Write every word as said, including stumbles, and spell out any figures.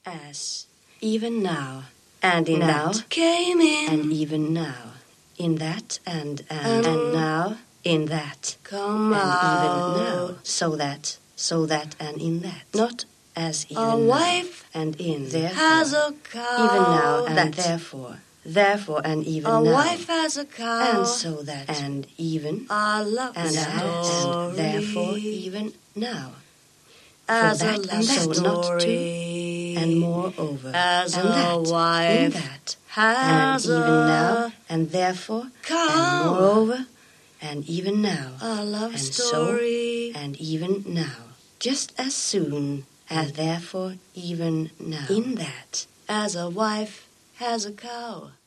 as, even now, and in now, that, came in, and even now, in that, and, and, and, and now, in that, come and out, even now, so that, so that, and in that, not as even a now, wife and in, therefore, has a cow, even now, and that, therefore, therefore, and even a now, wife has a cow, and so that, and even, a love and that, story, and therefore, even now, as for that, a love and so story, not to, and moreover, as and a that, wife in that, has and even a now, and therefore, cow, and moreover, and even now, a love and story, so, and even now, just as soon, as therefore, even now, in that, as a wife has a cow.